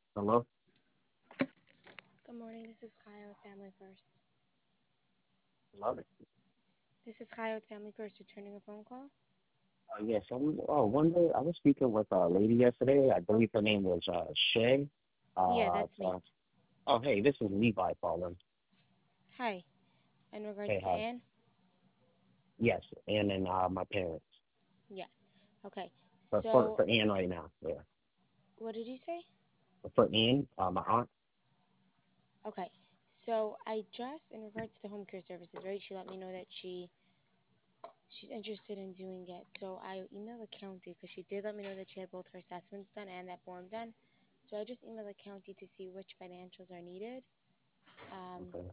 Hello? Good morning. This is Kyle with Family First. Love it. This is Kyle with Family First returning a phone call. Yes, one day I was speaking with a lady yesterday. I believe her name was Shay. Yeah, that's me. So, oh, hey, this is Levi calling. Hi. In regards Hey, to hi. Anne? Yes, Ann and my parents. Yeah. Okay. But So, for Ann right now, yeah. what did you say? But for Ann, my aunt. Okay. So, I just, in regards to home care services, right? She let me know that she's interested in doing it. So, I emailed the county because she did let me know that she had both her assessments done and that form done. So, I just emailed the county to see which financials are needed. Um, Okay.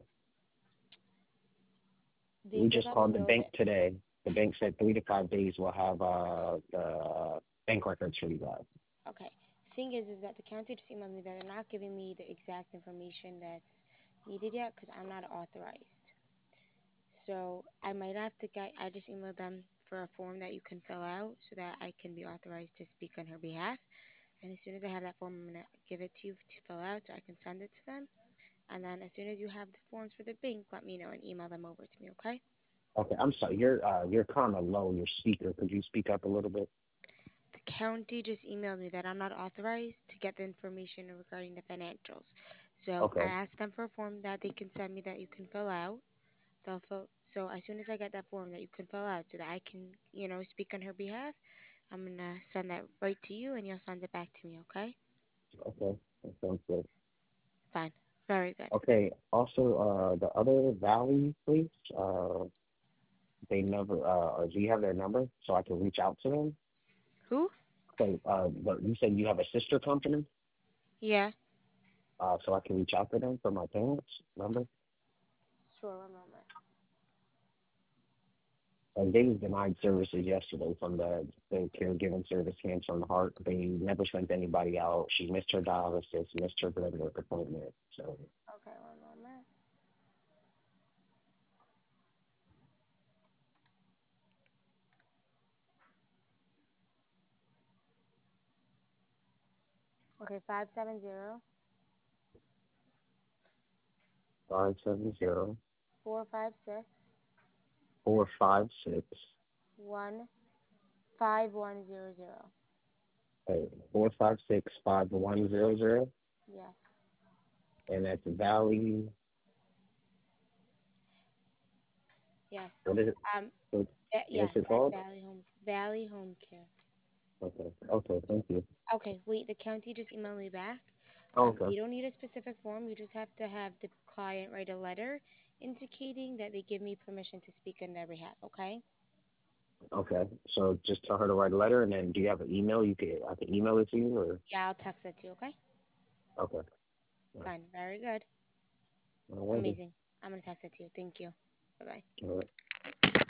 they We did just let me called the know bank that. today. The bank said 3 to 5 days we'll have the bank records for you guys. Okay. Thing is that the county just emailed me that they're not giving me the exact information that's needed yet because I'm not authorized. So I might have to get. I just emailed them for a form that you can fill out so that I can be authorized to speak on her behalf. And as soon as I have that form, I'm gonna give it to you to fill out so I can send it to them. And then as soon as you have the forms for the bank, let me know and email them over to me. Okay? Okay, I'm sorry. You're kind of low. Your speaker. Could you speak up a little bit? The county just emailed me that I'm not authorized to get the information regarding the financials. So I Okay. asked them for a form that they can send me that you can fill out. They'll fill, so as soon as I get that form that you can fill out so that I can, speak on her behalf, I'm gonna send that right to you and you'll send it back to me, okay? Okay. That sounds good. Fine. Very good. Okay. Also, the other Valley place, they never, do you have their number so I can reach out to them? Who? So, but you said you have a sister company, Yeah. so I can reach out to them for my parents' number. Sure, one moment. And they was denied services yesterday from the caregiving service, Cancer on the Heart. They never sent anybody out. She missed her dialysis, missed her blood work appointment. So, Okay, one moment. Okay, 570 570 456 456 15100. 456 5100. Yes. And that's Valley. Yes. What is it? Um What, what's yes, it that's called? Valley Home Care. Okay. Okay. Thank you. Okay, wait, the county just emailed me back. Okay. You don't need a specific form. You just have to have the client write a letter indicating that they give me permission to speak on their behalf, okay? Okay. So just tell her to write a letter, and then do you have an email? I can email it to you, or Yeah, I'll text it to you, okay? okay. Fine, very good. All righty. Amazing. I'm going to text it to you. Thank you. Bye bye. All right.